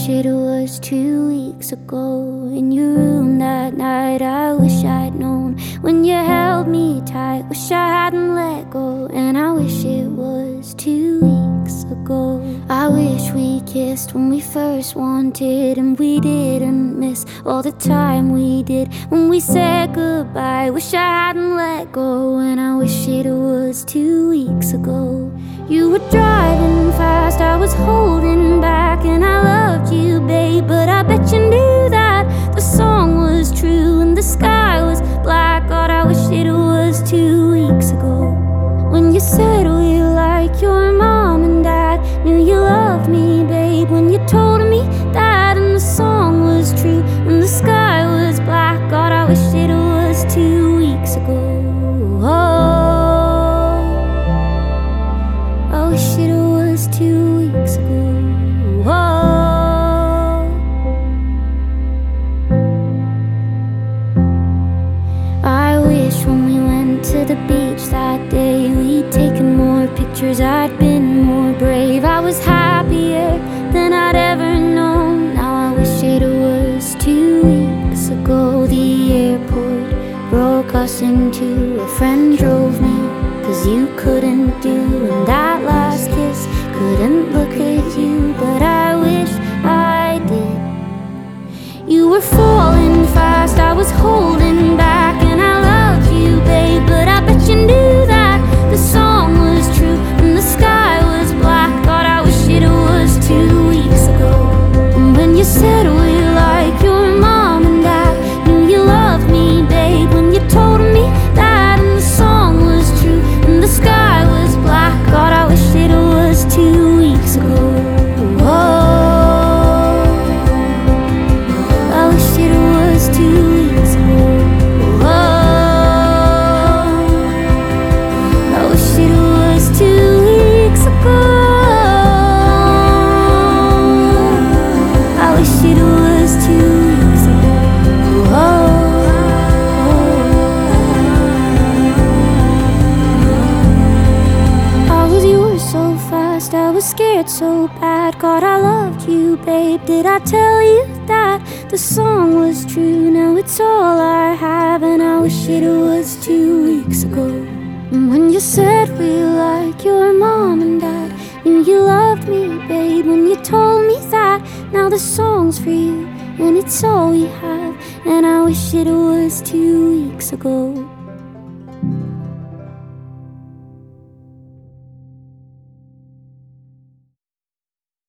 wish it was 2 weeks ago. In your room that night, I wish I'd known. When you held me tight, wish I hadn't let go. And I wish it was 2 weeks ago. I wish we kissed when we first wanted, and we didn't miss all the time we did when we said goodbye. Wish I hadn't let go. And I wish it was 2 weeks ago. You were driving fast, I was holding back, and I loved you, babe, but I bet you knew that the song was true and the sky was black. God, I wish it was 2 weeks ago. When you said we like your mom and dad, knew you loved me, babe, when you told me that, and the song was true and the sky was black. God, I wish it was 2 weeks ago. I wish it was 2 weeks ago. I wish when we went to the beach that day, we'd taken more pictures, I'd been more brave. I was happier than I'd ever known. Now I wish it was 2 weeks ago. The airport broke us in two. A friend drove me, 'cause you couldn't do. And that last kiss, couldn't look at you, but I wish I did. You were falling fast, I was holding back, and I loved you, babe, but I bet you knew that the song was true and the sky was black. God, I wish it was 2 weeks ago. And when you said we like your mom and dad, knew you loved me, babe, when you told me that, and the song was true and the sky was black. God, I wish it was 2 weeks ago. I wish it was 2 weeks ago. I wish it was 2 weeks ago. I wish it was 2 weeks ago. I was yours so fast, I was scared so bad. God, I loved you, babe, did I tell you that the song was true? Now it's all I have, and I wish it was 2 weeks ago. And when you said we like your mom and dad, knew you loved me, babe, when you told me that. Now the song's for you, and it's all we have, and I wish it was 2 weeks ago.